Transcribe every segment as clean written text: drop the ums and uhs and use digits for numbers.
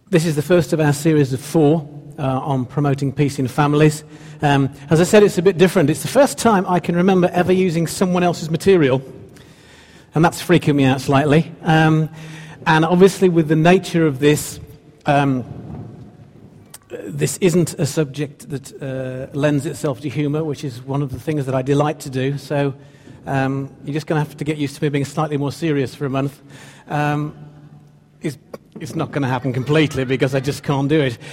This is the first of our series of 4 on promoting peace in families. As I said, it's a bit different. It's the first time I can remember ever using someone else's material, and that's freaking me out slightly. And obviously with the nature of this, this isn't a subject that lends itself to humour, which is one of the things that I delight to do. So you're just going to have to get used to me being slightly more serious for a month. It's not going to happen completely because I just can't do it.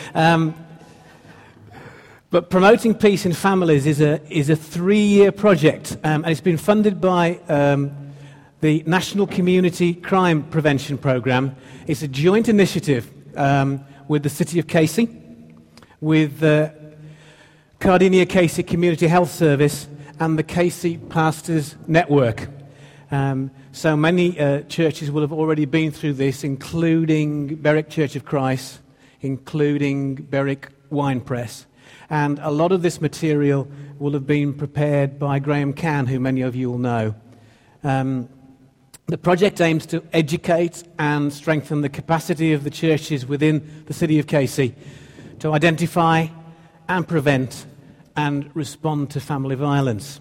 But promoting peace in families is a 3-year project, and it's been funded by the National Community Crime Prevention Programme. It's a joint initiative with the City of Casey, with Cardinia Casey Community Health Service, and the Casey Pastors Network. So many churches will have already been through this, including Berwick Church of Christ, including Berwick Wine Press. And a lot of this material will have been prepared by Graham Cann, who many of you will know. The project aims to educate and strengthen the capacity of the churches within the City of Casey to identify and prevent and respond to family violence.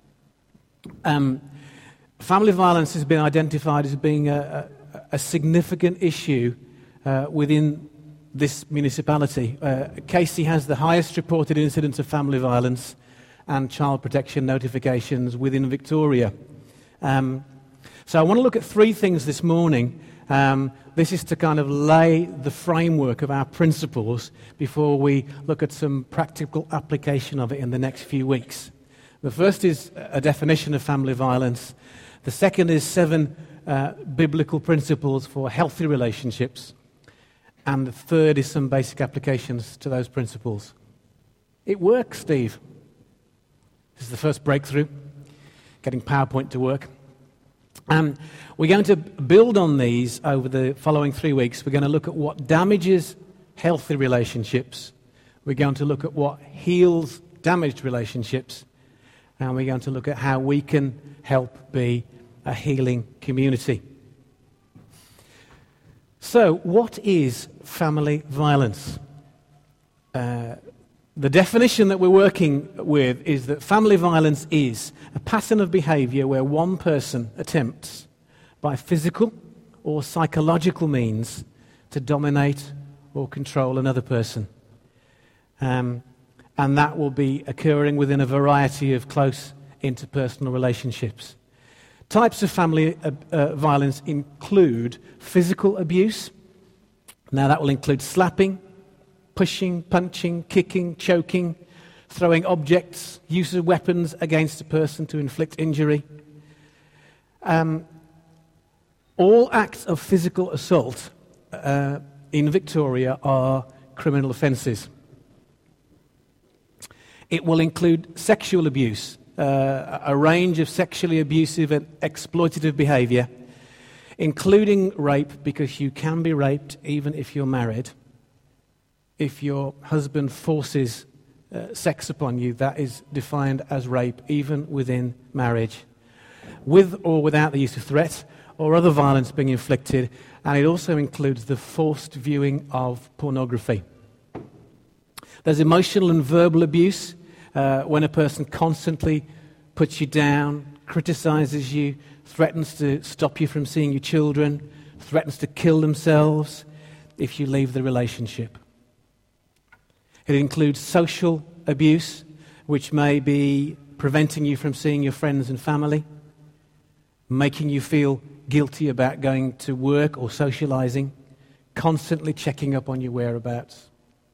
Family violence has been identified as being a significant issue within this municipality. Casey has the highest reported incidence of family violence and child protection notifications within Victoria. So I want to look at 3 things this morning. This is to kind of lay the framework of our principles before we look at some practical application of it in the next few weeks. The first is a definition of family violence. The second is 7 biblical principles for healthy relationships. And the third is some basic applications to those principles. It works, Steve. This is the first breakthrough, getting PowerPoint to work. We're going to build on these over the following 3 weeks. We're going to look at what damages healthy relationships. We're going to look at what heals damaged relationships. And we're going to look at how we can help be a healing community. So, what is family violence? The definition that we're working with is that family violence is a pattern of behaviour where one person attempts, by physical or psychological means, to dominate or control another person. And that will be occurring within a variety of close interpersonal relationships. Types of family violence include physical abuse. Now that will include slapping, pushing, punching, kicking, choking, throwing objects, use of weapons against a person to inflict injury. All acts of physical assault in Victoria are criminal offences. It will include sexual abuse, a range of sexually abusive and exploitative behaviour, including rape, because you can be raped even if you're married. If your husband forces sex upon you, that is defined as rape, even within marriage, with or without the use of threat or other violence being inflicted, and it also includes the forced viewing of pornography. There's emotional and verbal abuse, when a person constantly puts you down, criticises you, threatens to stop you from seeing your children, threatens to kill themselves if you leave the relationship. It includes social abuse, which may be preventing you from seeing your friends and family, making you feel guilty about going to work or socialising, constantly checking up on your whereabouts.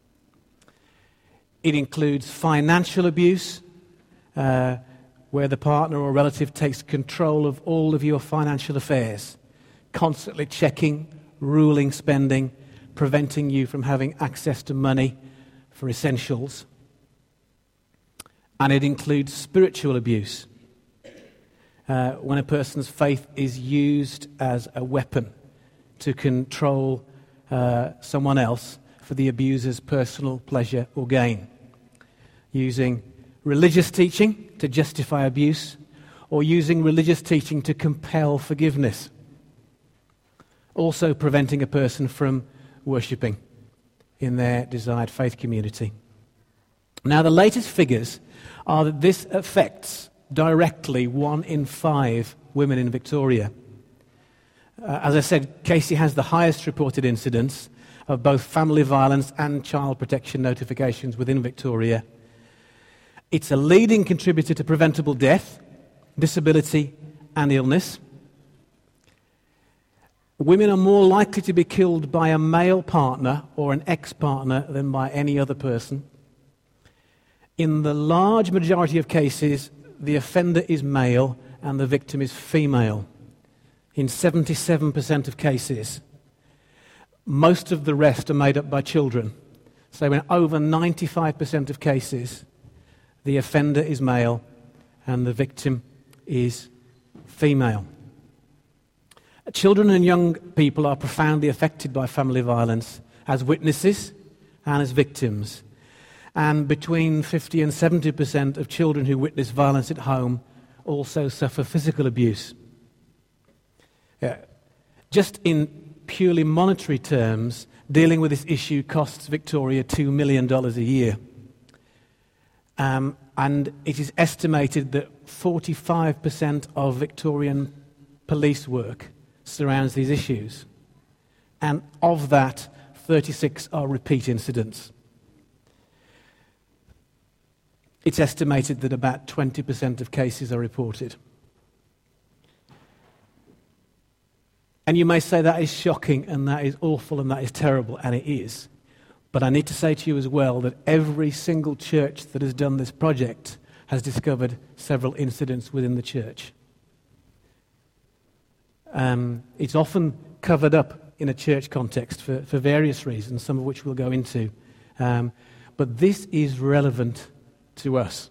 It includes financial abuse, where the partner or relative takes control of all of your financial affairs, constantly checking, ruling spending, preventing you from having access to money for essentials. And it includes spiritual abuse, when a person's faith is used as a weapon to control someone else for the abuser's personal pleasure or gain, using religious teaching to justify abuse, or using religious teaching to compel forgiveness. Also preventing a person from worshipping in their desired faith community. Now, the latest figures are that this affects directly 1 in 5 women in Victoria. As I said, Casey has the highest reported incidence of both family violence and child protection notifications within Victoria. It's a leading contributor to preventable death, disability, and illness. Women are more likely to be killed by a male partner or an ex-partner than by any other person. In the large majority of cases, the offender is male and the victim is female. In 77% of cases, most of the rest are made up by children. So in over 95% of cases, the offender is male and the victim is female. Children and young people are profoundly affected by family violence as witnesses and as victims. And between 50 and 70% of children who witness violence at home also suffer physical abuse. Just in purely monetary terms, dealing with this issue costs Victoria $2 million a year. And it is estimated that 45% of Victorian police work surrounds these issues. And of that, 36 are repeat incidents. It's estimated that about 20% of cases are reported. And you may say that is shocking and that is awful and that is terrible, and it is. But I need to say to you as well that every single church that has done this project has discovered several incidents within the church. It's often covered up in a church context for various reasons, some of which we'll go into. But this is relevant to us.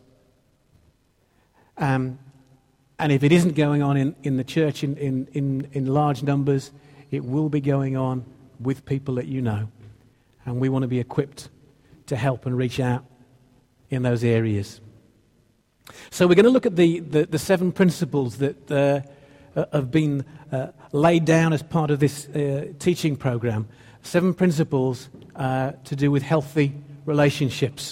And if it isn't going on in the church in large numbers, it will be going on with people that you know. And we want to be equipped to help and reach out in those areas. So we're going to look at the 7 principles that have been laid down as part of this teaching program. 7 principles to do with healthy relationships.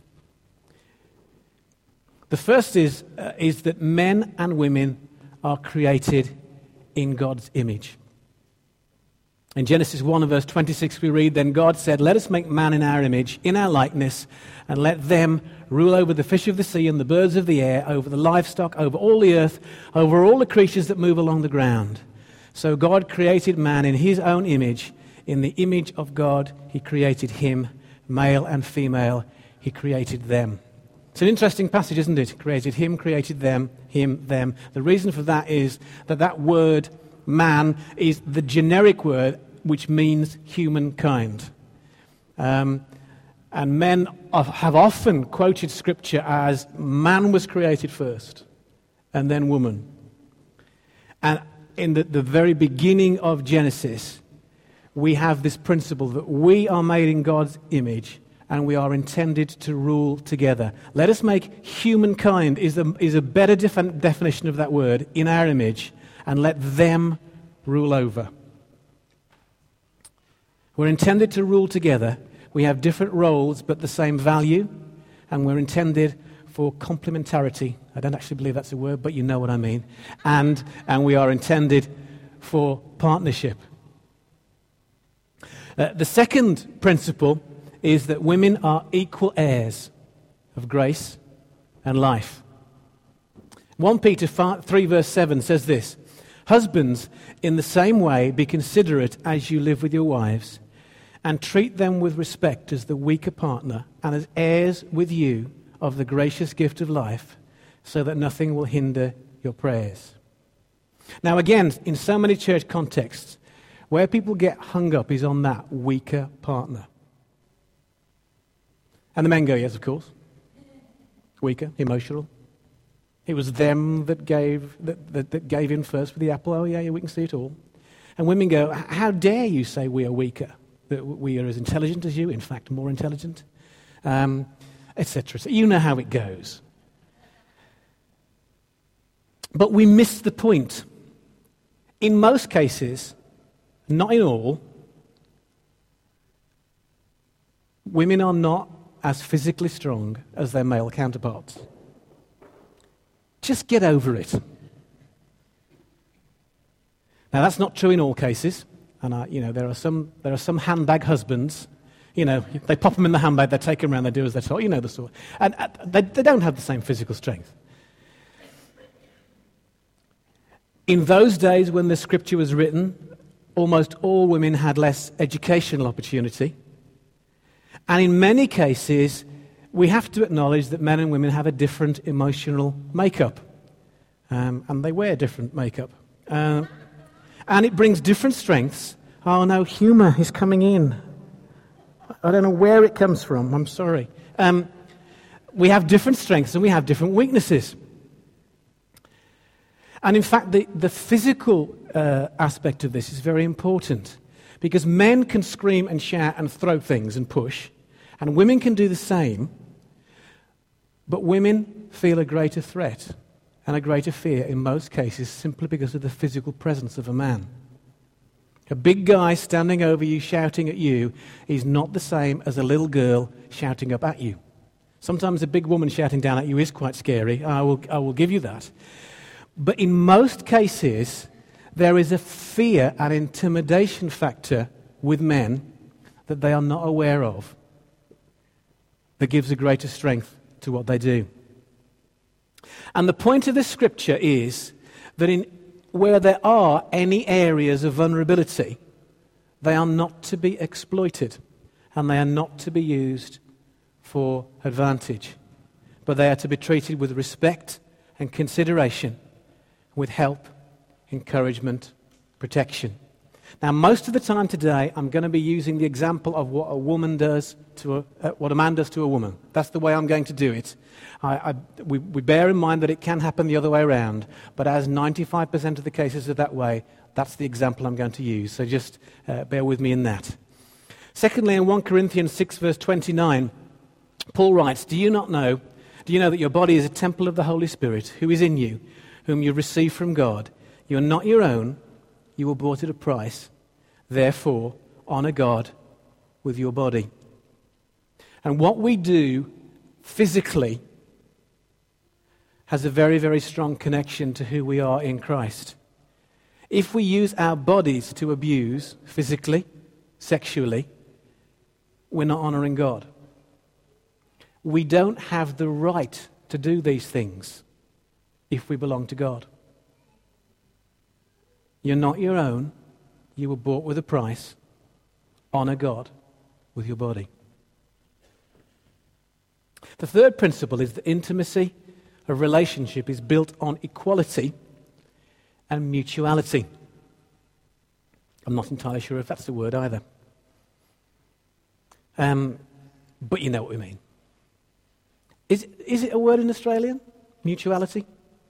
The first is that men and women are created in God's image. In Genesis 1 verse 26 we read, "Then God said, 'Let us make man in our image, in our likeness, and let them rule over the fish of the sea and the birds of the air, over the livestock, over all the earth, over all the creatures that move along the ground.' So God created man in his own image. In the image of God he created him, male and female, he created them." It's an interesting passage, isn't it? Created him, created them, him, them. The reason for that is that word man is the generic word which means humankind. And men have often quoted Scripture as man was created first and then woman. And in the very beginning of Genesis, we have this principle that we are made in God's image and we are intended to rule together. Let us make humankind is a better definition of that word, in our image, and let them rule over. We're intended to rule together. We have different roles but the same value, and we're intended for complementarity. I don't actually believe that's a word, but you know what I mean. And we are intended for partnership. The second principle is that women are equal heirs of grace and life. 1 Peter 3 verse 7 says this, "Husbands, in the same way be considerate as you live with your wives, and treat them with respect as the weaker partner and as heirs with you of the gracious gift of life, so that nothing will hinder your prayers." Now again, in so many church contexts, where people get hung up is on that weaker partner. And the men go, yes, of course. Weaker, emotional. It was them that gave in first with the apple. Oh, yeah, we can see it all. And women go, how dare you say we are weaker? That we are as intelligent as you, in fact, more intelligent, etc. So you know how it goes. But we miss the point. In most cases, not in all, women are not as physically strong as their male counterparts. Just get over it. Now, that's not true in all cases. And there are some handbag husbands. They pop them in the handbag, they take them around, they do as they're told. You know the sort. And they don't have the same physical strength. In those days when the scripture was written, almost all women had less educational opportunity. And in many cases, we have to acknowledge that men and women have a different emotional makeup. And they wear different makeup. And it brings different strengths. Oh no, humour is coming in. I don't know where it comes from, I'm sorry. We have different strengths and we have different weaknesses. And in fact, the physical aspect of this is very important. Because men can scream and shout and throw things and push. And women can do the same. But women feel a greater threat and a greater fear in most cases simply because of the physical presence of a man. A big guy standing over you shouting at you is not the same as a little girl shouting up at you. Sometimes a big woman shouting down at you is quite scary. I will give you that. But in most cases, there is a fear and intimidation factor with men that they are not aware of that gives a greater strength to what they do. And the point of this scripture is that where there are any areas of vulnerability, they are not to be exploited and they are not to be used for advantage, but they are to be treated with respect and consideration, with help, encouragement, protection. Now, most of the time today, I'm going to be using the example of what a woman does to what a man does to a woman. That's the way I'm going to do it. We bear in mind that it can happen the other way around, but as 95% of the cases are that way, that's the example I'm going to use. So just bear with me in that. Secondly, in 1 Corinthians 6, verse 29, Paul writes, Do you know that your body is a temple of the Holy Spirit, who is in you, whom you receive from God? You are not your own. You were bought at a price. Therefore, honor God with your body. And what we do physically has a very, very strong connection to who we are in Christ. If we use our bodies to abuse physically, sexually, we're not honoring God. We don't have the right to do these things if we belong to God. You're not your own. You were bought with a price. Honor God with your body. The third principle is that intimacy, a relationship, is built on equality and mutuality. I'm not entirely sure if that's the word either. But you know what we mean. Is it a word in Australian? Mutuality?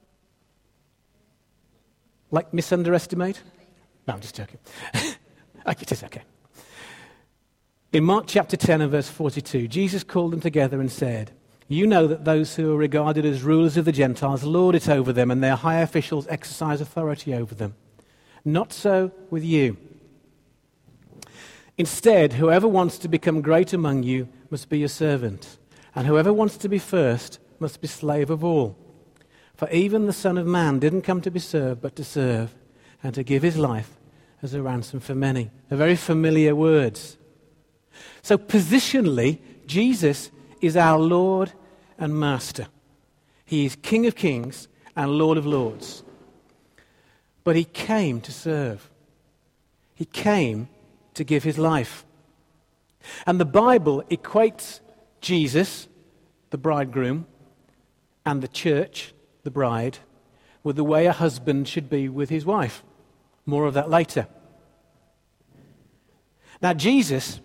Like misunderestimate? No, I'm just joking. It is okay. In Mark chapter 10 and verse 42, Jesus called them together and said, You know that those who are regarded as rulers of the Gentiles lord it over them, and their high officials exercise authority over them. Not so with you. Instead, whoever wants to become great among you must be your servant, and whoever wants to be first must be slave of all. For even the Son of Man didn't come to be served, but to serve, and to give his life as a ransom for many. They're very familiar words. So positionally, Jesus is our Lord and Master. He is King of Kings and Lord of Lords. But he came to serve. He came to give his life. And the Bible equates Jesus, the bridegroom, and the church, the bride, with the way a husband should be with his wife. More of that later. Now, Jesus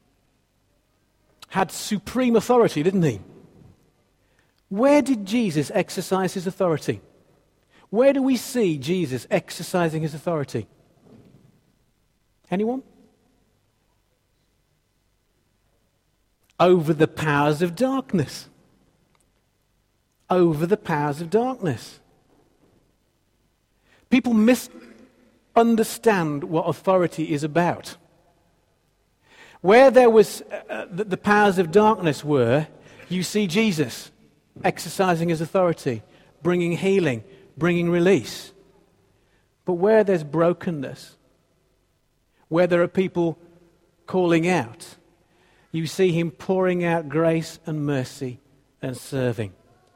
had supreme authority, didn't he? Where did Jesus exercise his authority? Where do we see Jesus exercising his authority? Anyone? Over the powers of darkness. Over the powers of darkness. People misunderstand what authority is about. Where there was the powers of darkness were, you see Jesus exercising his authority, bringing healing, bringing release. But where there's brokenness, where there are people calling out, you see him pouring out grace and mercy and serving.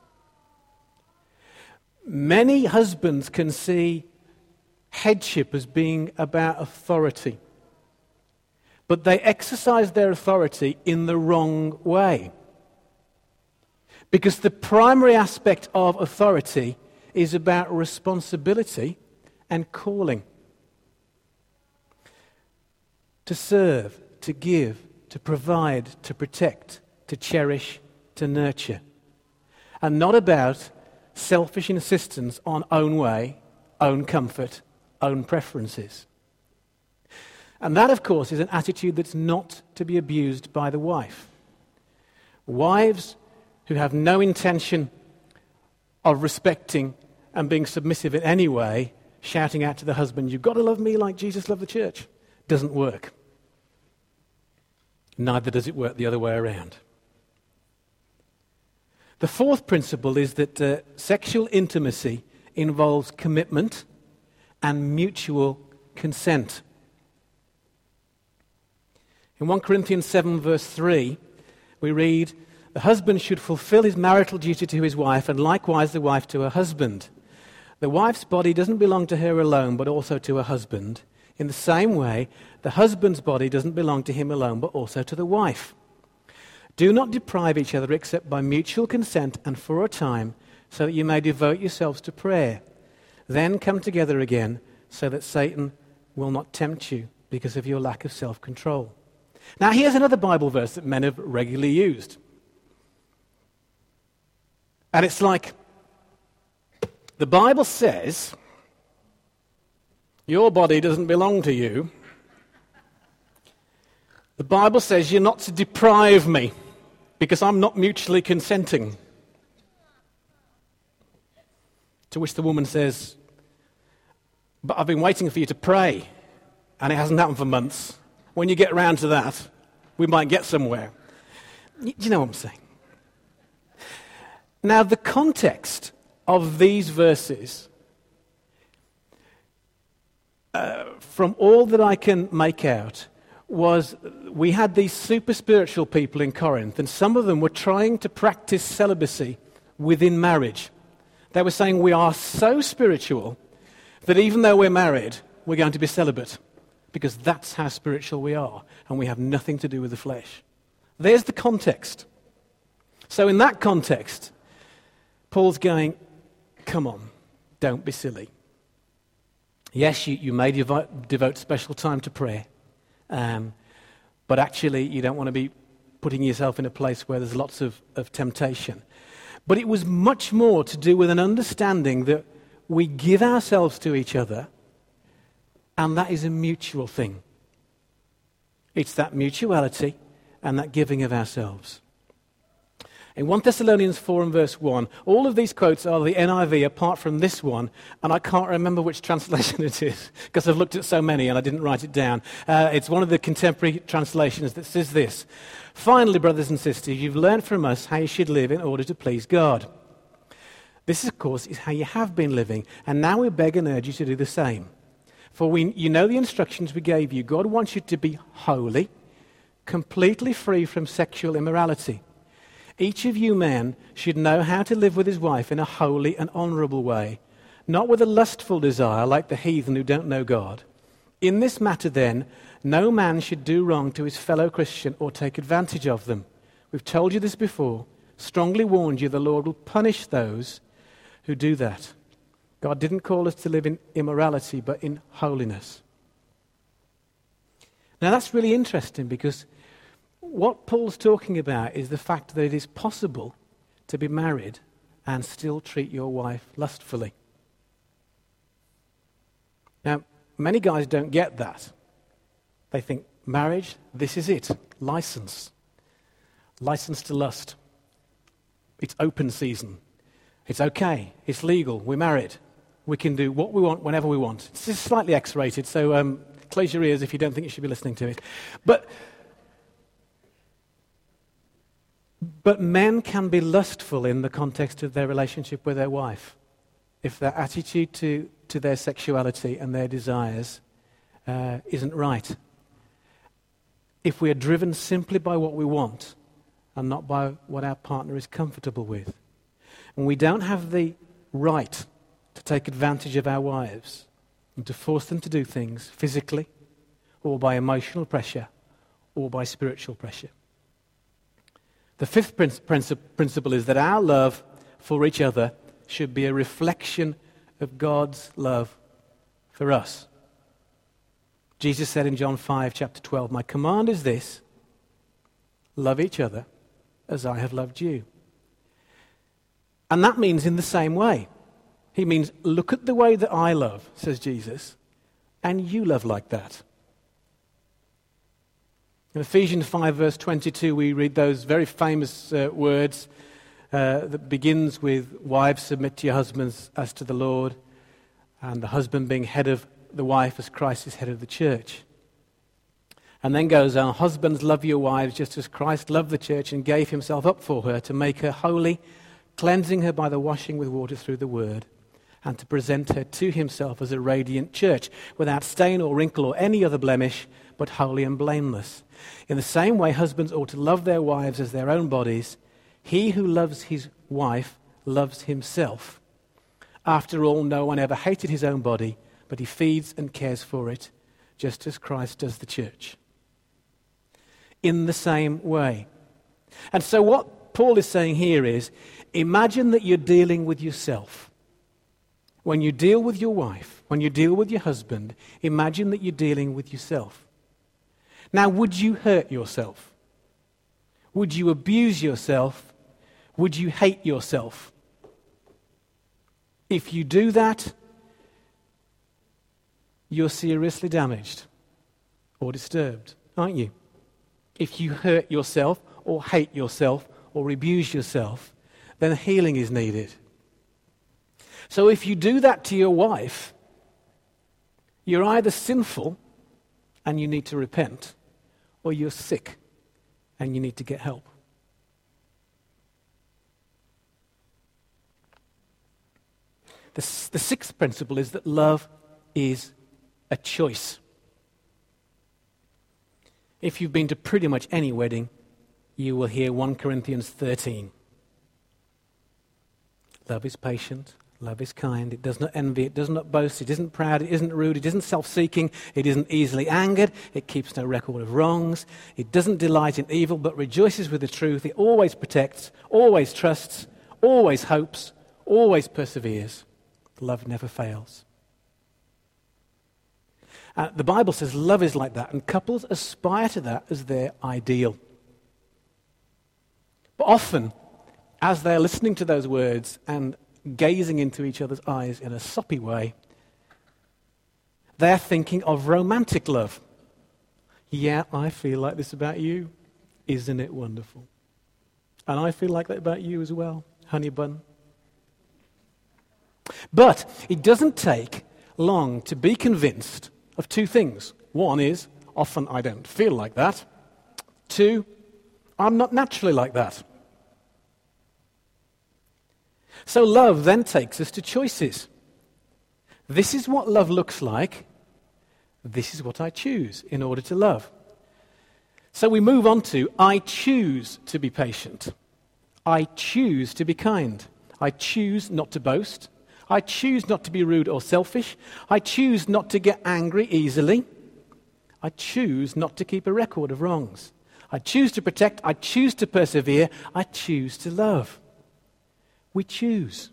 Many husbands can see headship as being about authority, but they exercise their authority in the wrong way. Because the primary aspect of authority is about responsibility and calling. To serve, to give, to provide, to protect, to cherish, to nurture. And not about selfish insistence on own way, own comfort, own preferences. And that, of course, is an attitude that's not to be abused by the wife. Wives who have no intention of respecting and being submissive in any way, shouting out to the husband, "You've got to love me like Jesus loved the church," doesn't work. Neither does it work the other way around. The fourth principle is that sexual intimacy involves commitment and mutual consent. In 1 Corinthians 7 verse 3, we read, "The husband should fulfill his marital duty to his wife, and likewise the wife to her husband. The wife's body doesn't belong to her alone, but also to her husband. In the same way, the husband's body doesn't belong to him alone, but also to the wife. Do not deprive each other except by mutual consent and for a time, so that you may devote yourselves to prayer. Then come together again, so that Satan will not tempt you because of your lack of self-control." Now here's another Bible verse that men have regularly used. And it's like, the Bible says, your body doesn't belong to you. The Bible says you're not to deprive me because I'm not mutually consenting. To which the woman says, "But I've been waiting for you to pray, and it hasn't happened for months. When you get around to that, we might get somewhere." You know what I'm saying? Now, the context of these verses, from all that I can make out, was we had these super spiritual people in Corinth, and some of them were trying to practice celibacy within marriage. They were saying we are so spiritual that even though we're married, we're going to be celibate, because that's how spiritual we are, and we have nothing to do with the flesh. There's the context. So in that context, Paul's going, come on, don't be silly. Yes, you may devote special time to prayer, but actually you don't want to be putting yourself in a place where there's lots of temptation. But it was much more to do with an understanding that we give ourselves to each other, and that is a mutual thing. It's that mutuality and that giving of ourselves. In 1 Thessalonians 4 and verse 1, all of these quotes are the NIV apart from this one, and I can't remember which translation it is because I've looked at so many and I didn't write it down. It's one of the contemporary translations that says this: "Finally, brothers and sisters, you've learned from us how you should live in order to please God. This, of course, is how you have been living, and now we beg and urge you to do the same. For you know the instructions we gave you. God wants you to be holy, completely free from sexual immorality. Each of you men should know how to live with his wife in a holy and honorable way, not with a lustful desire like the heathen who don't know God. In this matter, then, no man should do wrong to his fellow Christian or take advantage of them. We've told you this before, strongly warned you the Lord will punish those who do that. God didn't call us to live in immorality, but in holiness." Now that's really interesting, because what Paul's talking about is the fact that it is possible to be married and still treat your wife lustfully. Now, many guys don't get that. They think, marriage, this is it. License. License to lust. It's open season. It's okay. It's legal. We're married. We can do what we want whenever we want. It's just slightly X-rated, so close your ears if you don't think you should be listening to it. But But men can be lustful in the context of their relationship with their wife if their attitude to their sexuality and their desires isn't right. If we are driven simply by what we want and not by what our partner is comfortable with. And we don't have the right to take advantage of our wives and to force them to do things physically or by emotional pressure or by spiritual pressure. The fifth principle is that our love for each other should be a reflection of God's love for us. Jesus said in John 5, chapter 12, "My command is this, love each other as I have loved you." And that means in the same way. He means, look at the way that I love, says Jesus, and you love like that. In Ephesians 5, verse 22, we read those very famous words that begins with, "Wives, submit to your husbands as to the Lord," and the husband being head of the wife as Christ is head of the church. And then goes on, "Husbands, love your wives just as Christ loved the church and gave himself up for her to make her holy, cleansing her by the washing with water through the word, and to present her to himself as a radiant church, without stain or wrinkle or any other blemish, but holy and blameless. In the same way, husbands ought to love their wives as their own bodies. He who loves his wife loves himself. After all, no one ever hated his own body, but he feeds and cares for it, just as Christ does the church." In the same way. And so what Paul is saying here is, imagine that you're dealing with yourself. When you deal with your wife, when you deal with your husband, imagine that you're dealing with yourself. Now, would you hurt yourself? Would you abuse yourself? Would you hate yourself? If you do that, you're seriously damaged or disturbed, aren't you? If you hurt yourself or hate yourself or abuse yourself, then healing is needed. So if you do that to your wife, you're either sinful and you need to repent, or you're sick and you need to get help. The sixth principle is that love is a choice. If you've been to pretty much any wedding, you will hear 1 Corinthians 13. Love is patient. Love is kind, it does not envy, it does not boast, it isn't proud, it isn't rude, it isn't self-seeking, it isn't easily angered, it keeps no record of wrongs, it doesn't delight in evil but rejoices with the truth, it always protects, always trusts, always hopes, always perseveres. Love never fails. The Bible says love is like that, and couples aspire to that as their ideal. But often, as they're listening to those words and gazing into each other's eyes in a soppy way, they're thinking of romantic love. Yeah, I feel like this about you. Isn't it wonderful? And I feel like that about you as well, honey bun. But it doesn't take long to be convinced of two things. One is, often I don't feel like that. Two, I'm not naturally like that. So love then takes us to choices. This is what love looks like. This is what I choose in order to love. So we move on to, I choose to be patient. I choose to be kind. I choose not to boast. I choose not to be rude or selfish. I choose not to get angry easily. I choose not to keep a record of wrongs. I choose to protect. I choose to persevere. I choose to love. We choose.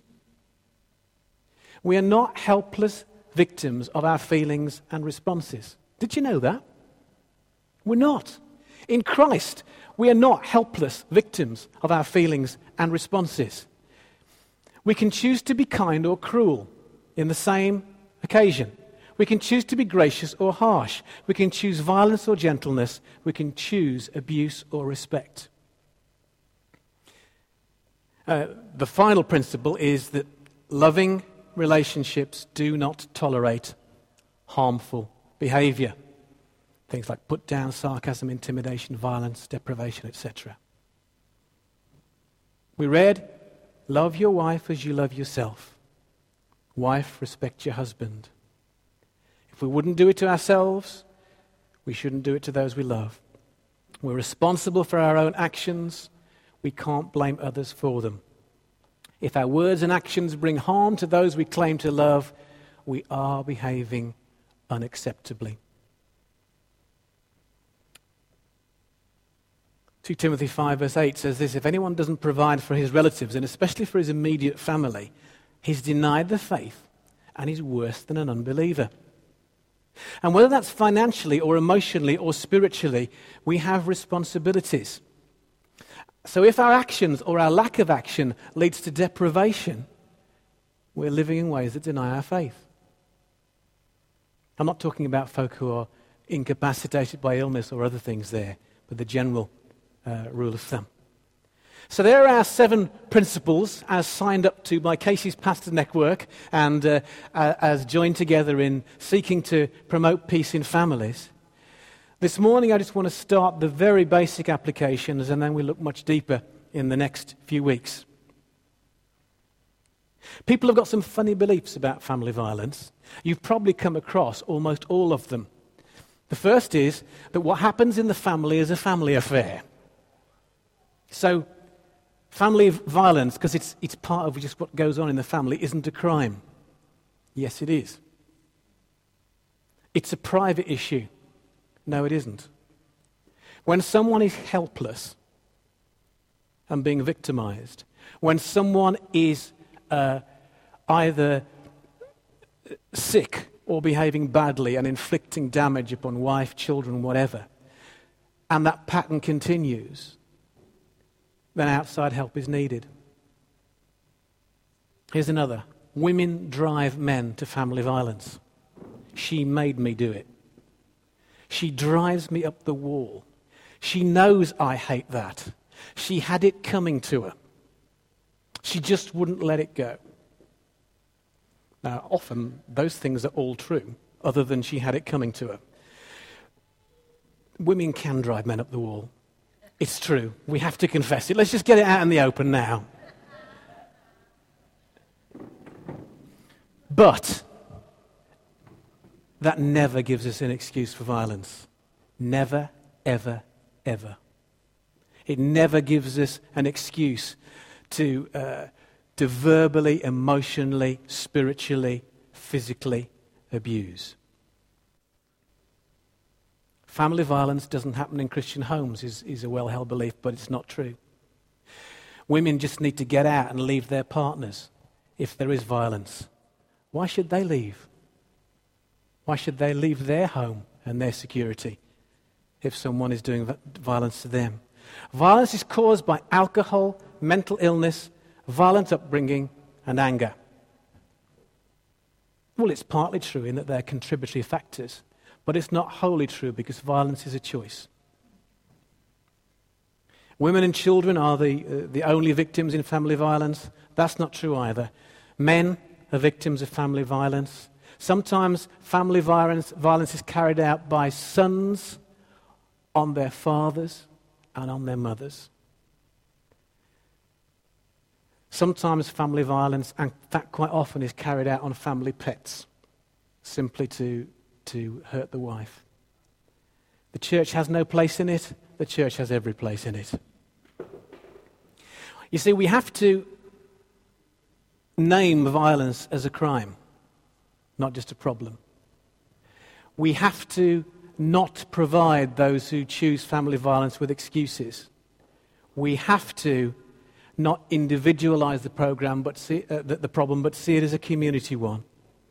We are not helpless victims of our feelings and responses. Did you know that? We're not. In Christ, we are not helpless victims of our feelings and responses. We can choose to be kind or cruel in the same occasion. We can choose to be gracious or harsh. We can choose violence or gentleness. We can choose abuse or respect. The final principle is that loving relationships do not tolerate harmful behavior. Things like put down, sarcasm, intimidation, violence, deprivation, etc. We read, love your wife as you love yourself. Wife, respect your husband. If we wouldn't do it to ourselves, we shouldn't do it to those we love. We're responsible for our own actions. We can't blame others for them. If our words and actions bring harm to those we claim to love, we are behaving unacceptably. 2 Timothy 5 verse 8 says this, if anyone doesn't provide for his relatives, and especially for his immediate family, he's denied the faith and he's worse than an unbeliever. And whether that's financially or emotionally or spiritually, we have responsibilities. So if our actions or our lack of action leads to deprivation, we're living in ways that deny our faith. I'm not talking about folk who are incapacitated by illness or other things there, but the general rule of thumb. So there are our 7 principles as signed up to by Casey's Pastor Network and as joined together in seeking to promote peace in families. This morning I just want to start the very basic applications and then we'll look much deeper in the next few weeks. People have got some funny beliefs about family violence. You've probably come across almost all of them. The first is that what happens in the family is a family affair. So family violence, because it's part of just what goes on in the family, isn't a crime. Yes, it is. It's a private issue. No, it isn't. When someone is helpless and being victimized, when someone is either sick or behaving badly and inflicting damage upon wife, children, whatever, and that pattern continues, then outside help is needed. Here's another. Women drive men to family violence. She made me do it. She drives me up the wall. She knows I hate that. She had it coming to her. She just wouldn't let it go. Now, often those things are all true, other than she had it coming to her. Women can drive men up the wall. It's true. We have to confess it. Let's just get it out in the open now. But that never gives us an excuse for violence. Never, ever, ever. It never gives us an excuse to verbally, emotionally, spiritually, physically abuse. Family violence doesn't happen in Christian homes is a well-held belief, but it's not true. Women just need to get out and leave their partners if there is violence. Why should they leave? Why should they leave their home and their security if someone is doing violence to them? Violence is caused by alcohol, mental illness, violent upbringing, and anger. Well, it's partly true in that they're contributory factors, but it's not wholly true because violence is a choice. Women and children are the only victims in family violence. That's not true either. Men are victims of family violence. Sometimes family violence is carried out by sons on their fathers and on their mothers. Sometimes family violence, and in fact quite often, is carried out on family pets, simply to hurt the wife. The church has no place in it. The church has every place in it. You see, we have to name violence as a crime, not just a problem. We have to not provide those who choose family violence with excuses. We have to not individualize the problem, but see it as a community one.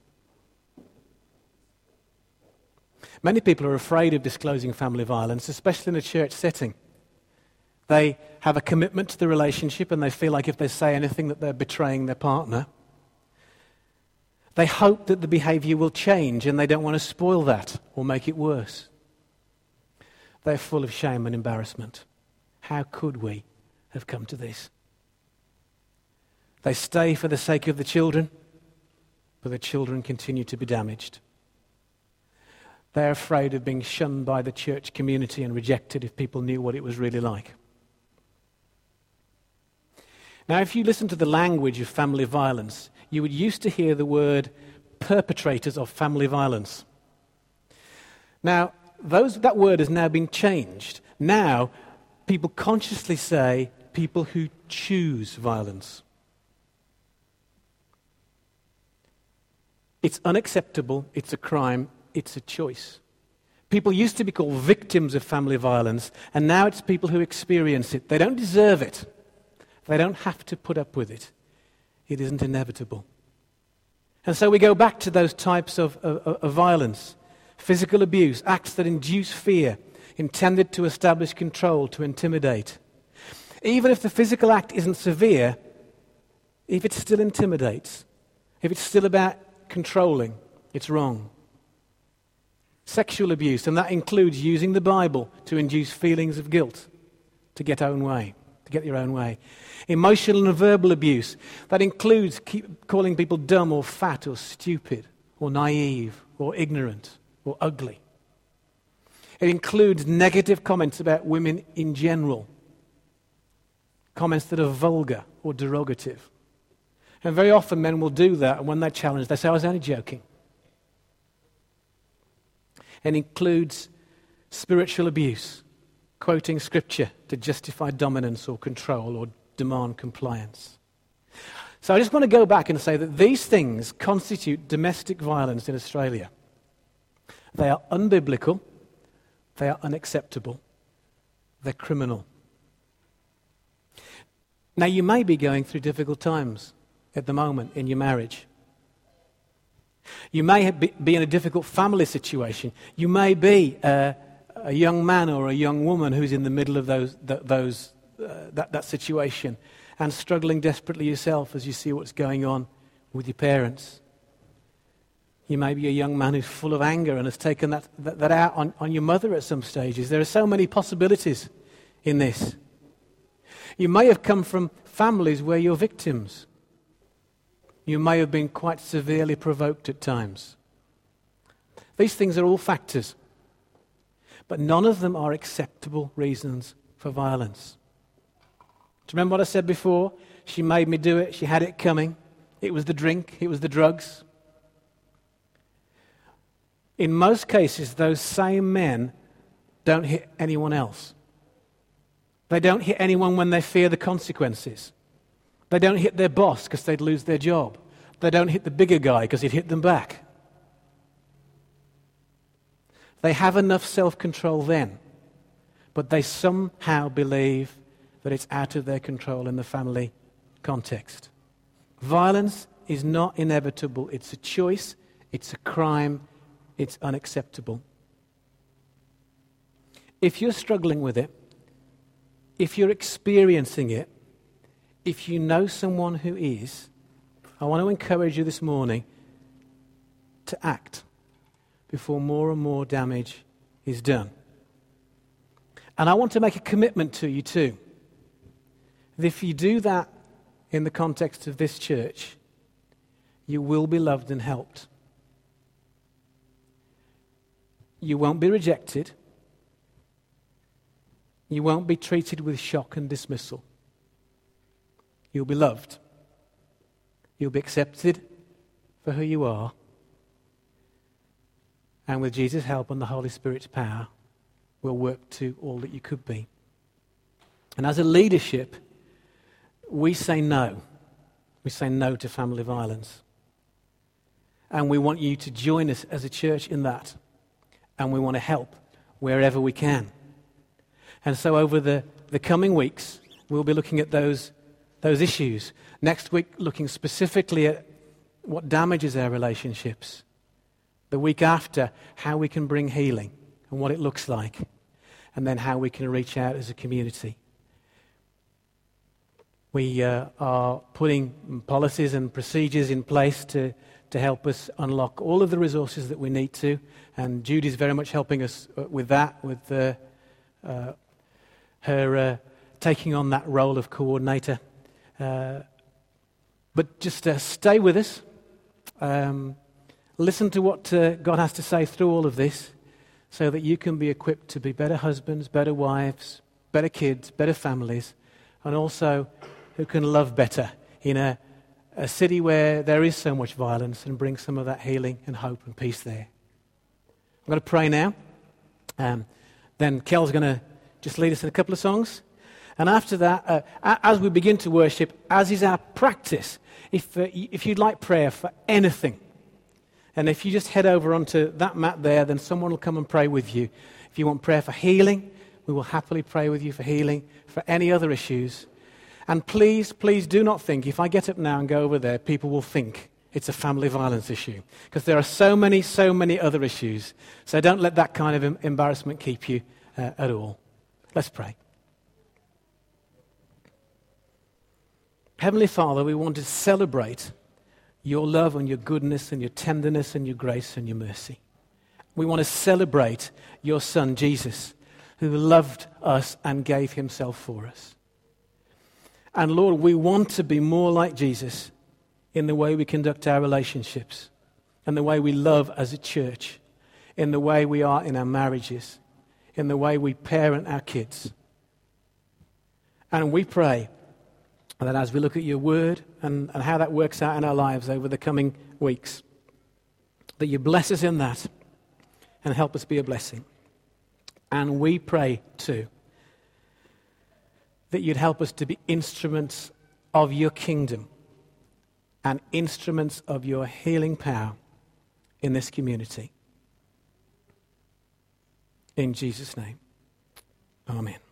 Many people are afraid of disclosing family violence, especially in a church setting. They have a commitment to the relationship and they feel like if they say anything that they're betraying their partner. They hope that the behavior will change and they don't want to spoil that or make it worse. They're full of shame and embarrassment. How could we have come to this? They stay for the sake of the children, but the children continue to be damaged. They're afraid of being shunned by the church community and rejected if people knew what it was really like. Now, if you listen to the language of family violence, you would used to hear the word perpetrators of family violence. Now, that word has now been changed. Now, people consciously say people who choose violence. It's unacceptable, it's a crime, it's a choice. People used to be called victims of family violence, and now it's people who experience it. They don't deserve it. They don't have to put up with it. It isn't inevitable. And so we go back to those types of violence. Physical abuse, acts that induce fear, intended to establish control, to intimidate. Even if the physical act isn't severe, if it still intimidates, if it's still about controlling, it's wrong. Sexual abuse, and that includes using the Bible to induce feelings of guilt, to get your own way. Emotional and verbal abuse, that includes calling people dumb or fat or stupid or naive or ignorant or ugly. It includes negative comments about women in general, comments that are vulgar or derogative. And very often men will do that, and when they're challenged, they say, I was only joking. It includes spiritual abuse, quoting scripture to justify dominance or control or demand compliance. So I just want to go back and say that these things constitute domestic violence in Australia. They are unbiblical, they are unacceptable, they're criminal. Now, you may be going through difficult times at the moment in your marriage. You may be in a difficult family situation. You may be a young man or a young woman who's in the middle of that situation and struggling desperately yourself as you see what's going on with your parents. You may be a young man who's full of anger and has taken that out on your mother at some stages. There are so many possibilities in this. You may have come from families where you're victims. You may have been quite severely provoked at times. These things are all factors, but none of them are acceptable reasons for violence. Do you remember what I said before? She made me do it. She had it coming. It was the drink. It was the drugs. In most cases, those same men don't hit anyone else. They don't hit anyone when they fear the consequences. They don't hit their boss because they'd lose their job. They don't hit the bigger guy because he'd hit them back. They have enough self-control then, but they somehow believe that it's out of their control in the family context. Violence is not inevitable. It's a choice. It's a crime. It's unacceptable. If you're struggling with it, if you're experiencing it, if you know someone who is, I want to encourage you this morning to act before more and more damage is done. And I want to make a commitment to you too, that if you do that in the context of this church, you will be loved and helped. You won't be rejected. You won't be treated with shock and dismissal. You'll be loved. You'll be accepted for who you are. And with Jesus' help and the Holy Spirit's power, we'll work to all that you could be. And as a leadership, we say no. We say no to family violence. And we want you to join us as a church in that. And we want to help wherever we can. And so over the coming weeks, we'll be looking at those issues. Next week, looking specifically at what damages our relationships. The week after, how we can bring healing and what it looks like. And then how we can reach out as a community. We are putting policies and procedures in place to help us unlock all of the resources that we need to. And Judy's very much helping us with that, with her taking on that role of coordinator. But just stay with us. Listen to what God has to say through all of this so that you can be equipped to be better husbands, better wives, better kids, better families, and also who can love better in a city where there is so much violence, and bring some of that healing and hope and peace there. I'm going to pray now. Then Kel's going to just lead us in a couple of songs. And after that, as we begin to worship, as is our practice, if you'd like prayer for anything, and if you just head over onto that mat there, then someone will come and pray with you. If you want prayer for healing, we will happily pray with you for healing, for any other issues. And please, please do not think, if I get up now and go over there, people will think it's a family violence issue. Because there are so many other issues. So don't let that kind of embarrassment keep you at all. Let's pray. Heavenly Father, we want to celebrate your love and your goodness and your tenderness and your grace and your mercy. We want to celebrate your Son, Jesus, who loved us and gave himself for us. And Lord, we want to be more like Jesus in the way we conduct our relationships, and the way we love as a church, in the way we are in our marriages, in the way we parent our kids. And we pray that as we look at your word and how that works out in our lives over the coming weeks, that you bless us in that and help us be a blessing. And we pray too that you'd help us to be instruments of your kingdom and instruments of your healing power in this community. In Jesus' name, amen.